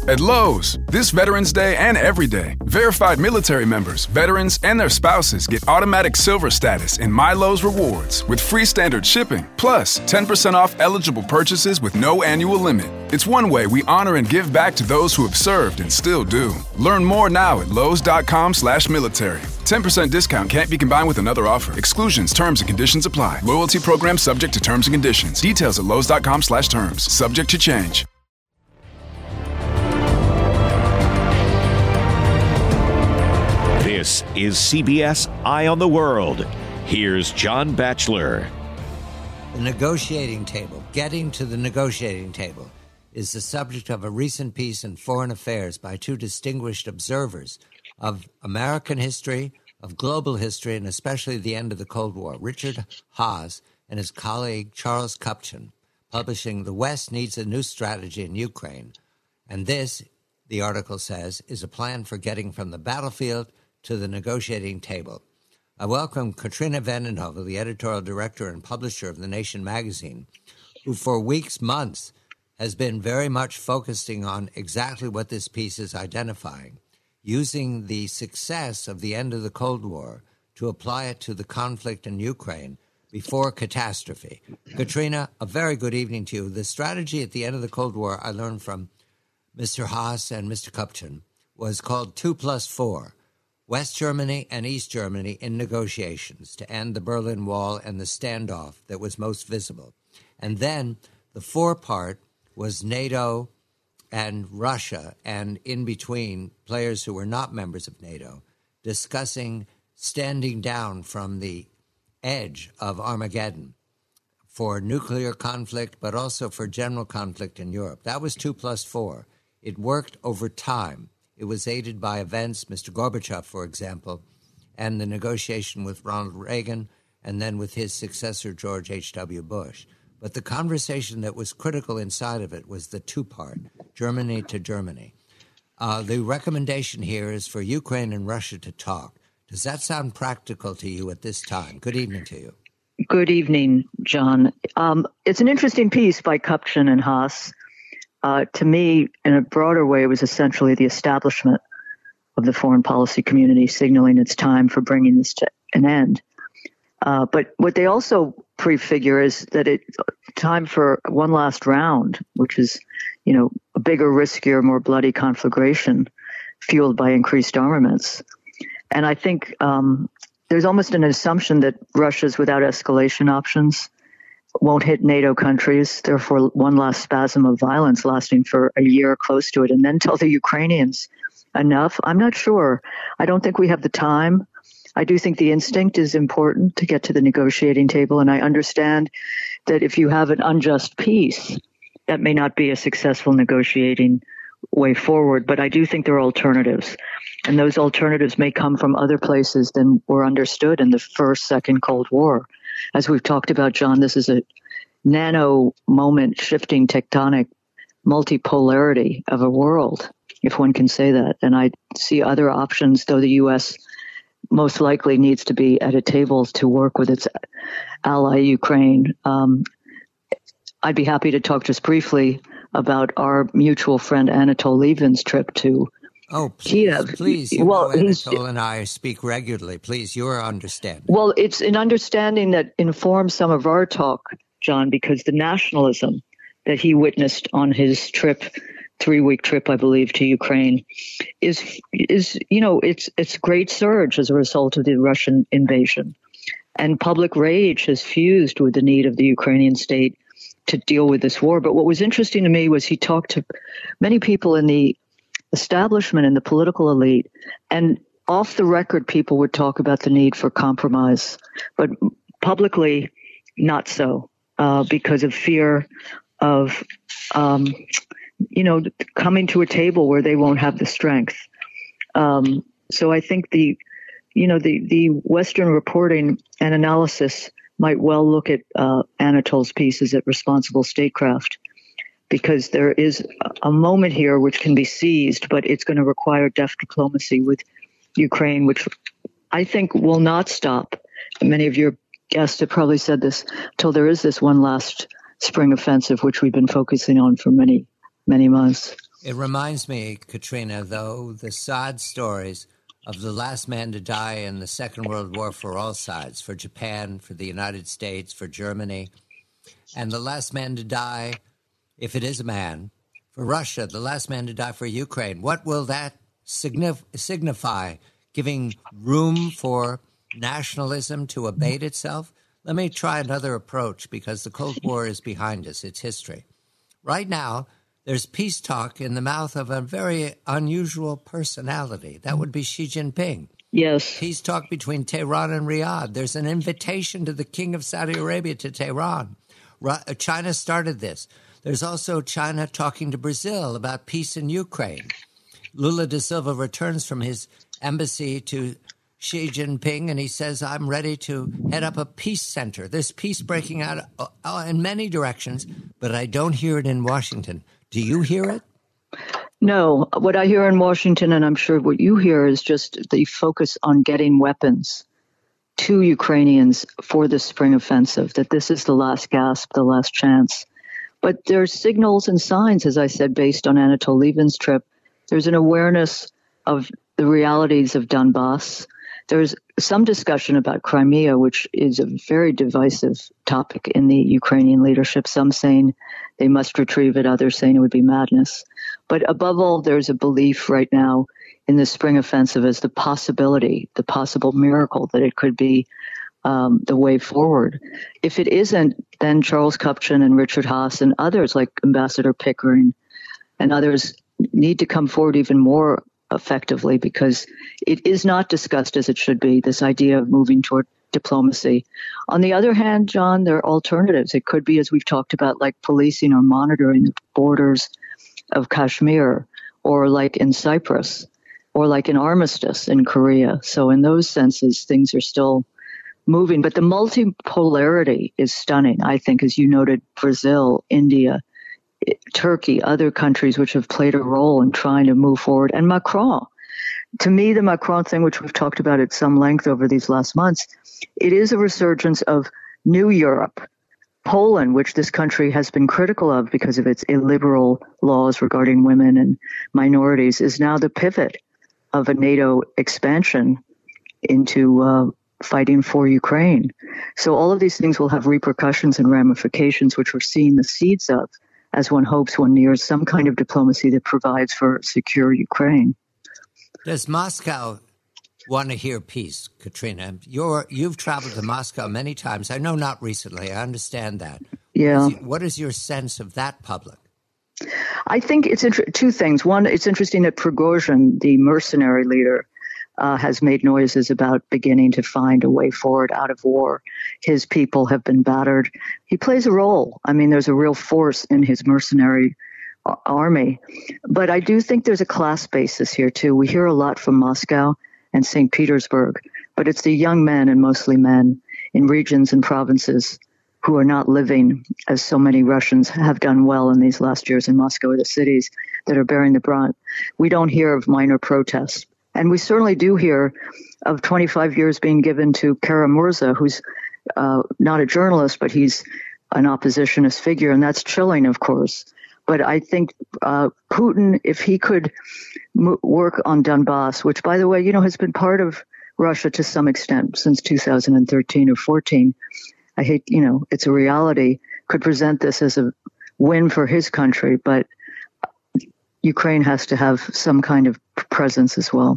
At Lowe's, this Veterans Day and every day, verified military members, veterans, and their spouses get automatic silver status in My Lowe's Rewards with free standard shipping, plus 10% off eligible purchases with no annual limit. It's one way we honor and give back to those who have served and still do. Learn more now at lowes.com/military. 10% discount can't be combined with another offer. Exclusions, terms, and conditions apply. Loyalty program subject to terms and conditions. Details at lowes.com/terms. Subject to change. This is CBS Eye on the World. Here's John Batchelor. The negotiating table, getting to the negotiating table, is the subject of a recent piece in Foreign Affairs by two distinguished observers of American history, of global history, and especially the end of the Cold War, Richard Haass and his colleague Charles Kupchan, publishing The West Needs a New Strategy in Ukraine. And this, the article says, is a plan for getting from the battlefield to the negotiating table. I welcome Katrina vanden Heuvel, the editorial director and publisher of The Nation magazine, who for weeks, months, has been very much focusing on exactly what this piece is identifying, using the success of the end of the Cold War to apply it to the conflict in Ukraine before catastrophe. Katrina, a very good evening to you. The strategy at the end of the Cold War, I learned from Mr. Haass and Mr. Kupchan, was called 2+4. West Germany and East Germany in negotiations to end the Berlin Wall and the standoff that was most visible. And then the 4 part was NATO and Russia, and in between, players who were not members of NATO, discussing standing down from the edge of Armageddon for nuclear conflict, but also for general conflict in Europe. That was 2+4. It worked over time. It was aided by events, Mr. Gorbachev, for example, and the negotiation with Ronald Reagan, and then with his successor, George H.W. Bush. But the conversation that was critical inside of it was the 2-part, Germany to Germany. The recommendation here is for Ukraine and Russia to talk. Does that sound practical to you at this time? Good evening to you. Good evening, John. It's an interesting piece by Kupchan and Haass. To me, in a broader way, it was essentially the establishment of the foreign policy community signaling it's time for bringing this to an end. But what they also prefigure is that it's time for one last round, which is, a bigger, riskier, more bloody conflagration fueled by increased armaments. And I think there's almost an assumption that Russia's without escalation options won't hit NATO countries, therefore one last spasm of violence lasting for a year close to it, and then tell the Ukrainians enough. I'm not sure. I don't think we have the time. I do think the instinct is important to get to the negotiating table, and I understand that if you have an unjust peace, that may not be a successful negotiating way forward, but I do think there are alternatives, and those alternatives may come from other places than were understood in the first, second Cold War. As we've talked about, John, this is a nano moment shifting tectonic multipolarity of a world, if one can say that. And I see other options, though the U.S. most likely needs to be at a table to work with its ally, Ukraine. I'd be happy to talk just briefly about our mutual friend Anatol Lievin's trip to Kiev. Please. Anatol and I speak regularly. Please, your understanding. Well, it's an understanding that informs some of our talk, John, because the nationalism that he witnessed on his trip, 3-week trip, I believe, to Ukraine, is it's a great surge as a result of the Russian invasion. And public rage has fused with the need of the Ukrainian state to deal with this war. But what was interesting to me was he talked to many people in the establishment and the political elite, and off the record, people would talk about the need for compromise, but publicly, not so, because of fear of, coming to a table where they won't have the strength. So I think the Western reporting and analysis might well look at Anatol's pieces at Responsible Statecraft, because there is a moment here which can be seized, but it's going to require deft diplomacy with Ukraine, which I think will not stop. Many of your guests have probably said this, till there is this one last spring offensive, which we've been focusing on for many, many months. It reminds me, Katrina, though, the sad stories of the last man to die in the Second World War for all sides, for Japan, for the United States, for Germany, and the last man to die, if it is a man, for Russia, the last man to die for Ukraine. What will that signify? Giving room for nationalism to abate itself? Let me try another approach, because the Cold War is behind us. It's history. Right now, there's peace talk in the mouth of a very unusual personality. That would be Xi Jinping. Yes. Peace talk between Tehran and Riyadh. There's an invitation to the King of Saudi Arabia to Tehran. China started this. There's also China talking to Brazil about peace in Ukraine. Lula da Silva returns from his embassy to Xi Jinping, and he says, I'm ready to head up a peace center. There's peace breaking out in many directions, but I don't hear it in Washington. Do you hear it? No. What I hear in Washington, and I'm sure what you hear, is just the focus on getting weapons to Ukrainians for the spring offensive, that this is the last gasp, the last chance. But there's signals and signs, as I said, based on Anatol Lieven's trip. There's an awareness of the realities of Donbass. There's some discussion about Crimea, which is a very divisive topic in the Ukrainian leadership. Some saying they must retrieve it, others saying it would be madness. But above all, there's a belief right now in the spring offensive as the possibility, the possible miracle that it could be the way forward. If it isn't, then Charles Kupchan and Richard Haass and others like Ambassador Pickering and others need to come forward even more effectively, because it is not discussed as it should be, this idea of moving toward diplomacy. On the other hand, John, there are alternatives. It could be, as we've talked about, like policing or monitoring the borders of Kashmir, or like in Cyprus, or like an armistice in Korea. So in those senses, things are still moving. But the multipolarity is stunning, I think, as you noted, Brazil, India, Turkey, other countries which have played a role in trying to move forward. And Macron. To me, the Macron thing, which we've talked about at some length over these last months, it is a resurgence of New Europe. Poland, which this country has been critical of because of its illiberal laws regarding women and minorities, is now the pivot of a NATO expansion into fighting for Ukraine. So all of these things will have repercussions and ramifications, which we're seeing the seeds of as one hopes one nears some kind of diplomacy that provides for secure Ukraine. Does Moscow want to hear peace, Katrina? You've traveled to Moscow many times. I know not recently. I understand that. Yeah. What is your sense of that public? I think it's two things. One, it's interesting that Prigozhin, the mercenary leader, has made noises about beginning to find a way forward out of war. His people have been battered. He plays a role. I mean, there's a real force in his mercenary army. But I do think there's a class basis here, too. We hear a lot from Moscow and St. Petersburg, but it's the young men, and mostly men, in regions and provinces who are not living, as so many Russians have done well in these last years in Moscow, or the cities that are bearing the brunt. We don't hear of minor protests. And we certainly do hear of 25 years being given to Kara-Murza, who's not a journalist, but he's an oppositionist figure, and that's chilling, of course. But I think Putin, if he could work on Donbass, which, by the way, has been part of Russia to some extent since 2013 or 14, I hate, it's a reality, could present this as a win for his country, but Ukraine has to have some kind of presence as well.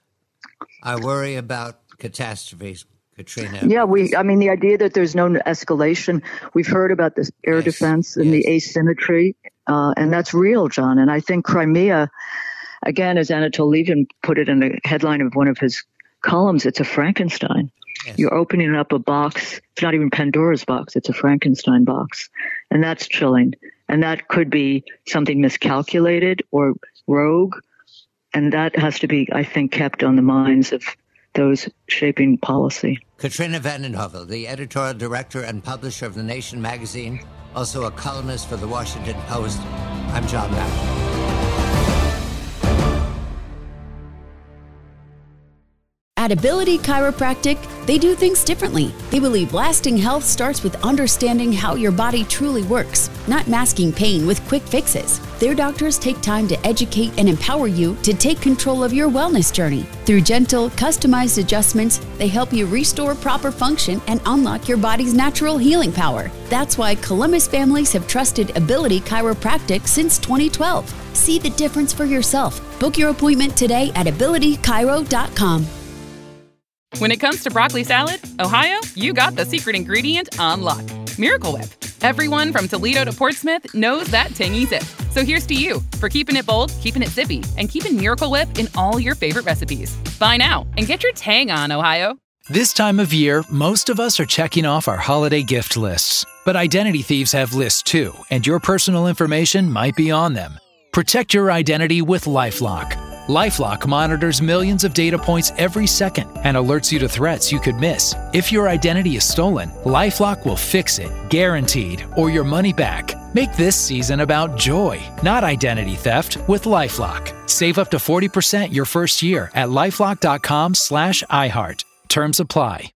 I worry about catastrophes, Katrina. Yeah, the idea that there's no escalation, we've heard about this air defense and the asymmetry, and that's real, John. And I think Crimea, again, as Anatol Lievin put it in the headline of one of his columns, it's a Frankenstein. Yes. You're opening up a box. It's not even Pandora's box. It's a Frankenstein box. And that's chilling. And that could be something miscalculated or rogue. And that has to be, I think, kept on the minds of those shaping policy. Katrina vanden Heuvel, the editorial director and publisher of The Nation magazine, also a columnist for The Washington Post. I'm John Batchelor. At Ability Chiropractic, they do things differently. They believe lasting health starts with understanding how your body truly works, not masking pain with quick fixes. Their doctors take time to educate and empower you to take control of your wellness journey. Through gentle, customized adjustments, they help you restore proper function and unlock your body's natural healing power. That's why Columbus families have trusted Ability Chiropractic since 2012. See the difference for yourself. Book your appointment today at abilitychiro.com. When it comes to broccoli salad, Ohio, you got the secret ingredient on lock. Miracle Whip. Everyone from Toledo to Portsmouth knows that tangy zip. So here's to you for keeping it bold, keeping it zippy, and keeping Miracle Whip in all your favorite recipes. Buy now and get your tang on, Ohio. This time of year, most of us are checking off our holiday gift lists. But identity thieves have lists too, and your personal information might be on them. Protect your identity with LifeLock. LifeLock monitors millions of data points every second and alerts you to threats you could miss. If your identity is stolen, LifeLock will fix it, guaranteed, or your money back. Make this season about joy, not identity theft, with LifeLock. Save up to 40% your first year at LifeLock.com/iHeart. Terms apply.